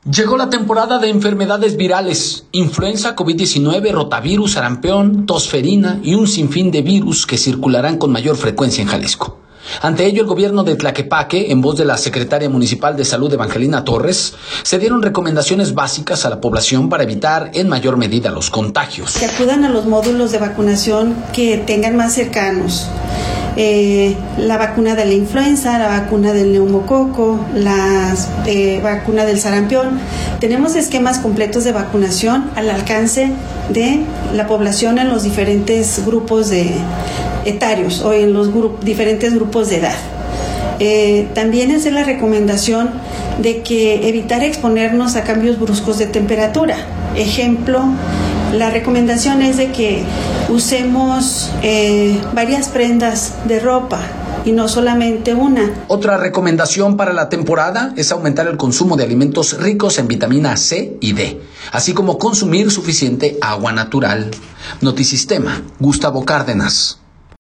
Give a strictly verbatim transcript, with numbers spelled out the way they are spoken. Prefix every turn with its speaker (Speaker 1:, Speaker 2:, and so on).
Speaker 1: Llegó la temporada de enfermedades virales, influenza, COVID diecinueve, rotavirus, sarampión, tosferina y un sinfín de virus que circularán con mayor frecuencia en Jalisco. Ante ello, el gobierno de Tlaquepaque, en voz de la secretaria municipal de Salud, Evangelina Torres, se dieron recomendaciones básicas a la población para evitar en mayor medida los contagios.
Speaker 2: Que acudan a los módulos de vacunación que tengan más cercanos. Eh, la vacuna de la influenza, la vacuna del neumococo, la eh, vacuna del sarampión. Tenemos esquemas completos de vacunación al alcance de la población en los diferentes grupos de etarios o en los gru- diferentes grupos de edad. Eh, también es la recomendación de que evitar exponernos a cambios bruscos de temperatura. Ejemplo, la recomendación es de que usemos eh, varias prendas de ropa y no solamente una.
Speaker 1: Otra recomendación para la temporada es aumentar el consumo de alimentos ricos en vitamina C y D, así como consumir suficiente agua natural. Notisistema, Gustavo Cárdenas.